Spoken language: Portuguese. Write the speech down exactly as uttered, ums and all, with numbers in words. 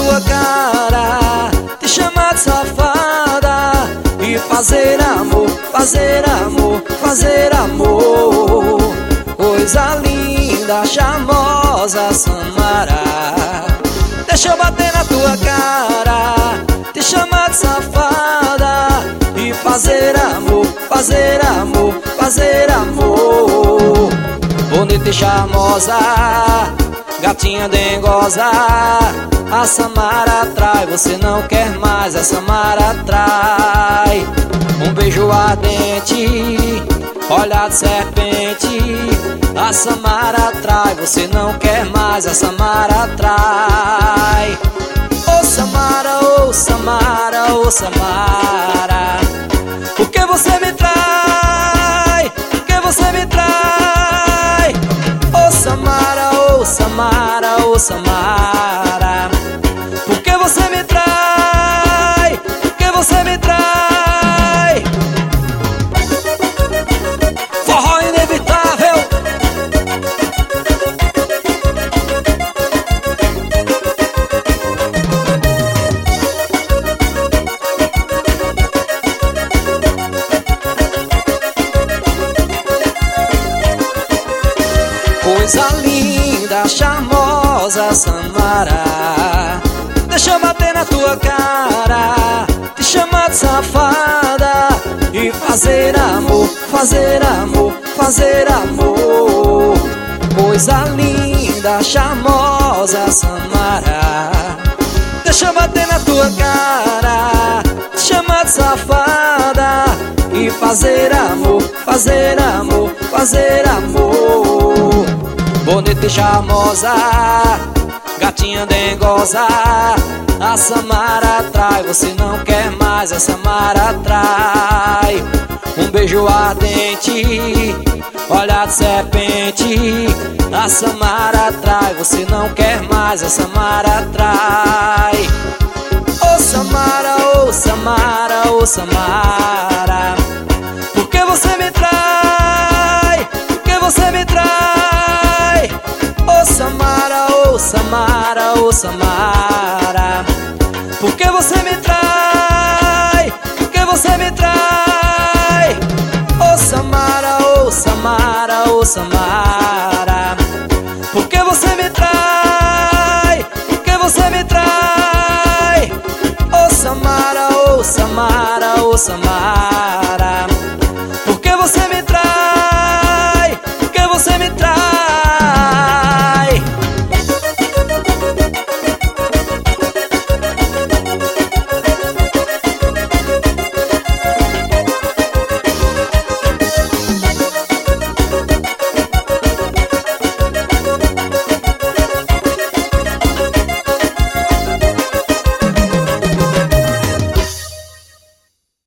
tua cara, te chamar de safada e fazer amor, fazer amor, fazer amor. Coisa linda, charmosa, Samara. Deixa eu bater na tua cara, te chamar de safada e fazer amor, fazer amor, fazer amor. Bonita e charmosa, gatinha dengosa, a Samara atrai, você não quer mais, a Samara atrai. Um beijo ardente, olhar de serpente, a Samara atrai, você não quer mais, a Samara atrai. Ô Samara, ô Samara, ô Samara, por que você me trai? Por que você me trai? Ô Samara, ô Samara, ô Samara, por que você me trai? Por que você me trai? Forró inevitável. Coisa linda, charmosa, Samara. Deixa eu bater na tua cara, te chamar de safada e fazer amor, fazer amor, fazer amor. Coisa linda, charmosa, Samara. Deixa eu bater na tua cara, te chamar de safada e fazer amor, fazer amor, fazer amor. Bonita e charmosa, gatinha dengosa, a Samara atrai, você não quer mais, a Samara atrai. Um beijo ardente, olhar de serpente, a Samara atrai, você não quer mais, a Samara atrai. Ô Samara, ô Samara, ô Samara, por que você me trai? Por que você me trai? Ô Samara, ô Samara, ô Samara, por que você me trai? Por que você me trai? Ô Samara, ô Samara, ô Samara, por que você me trai? Por que você me trai? Ô Samara, ô Samara, ô Samara,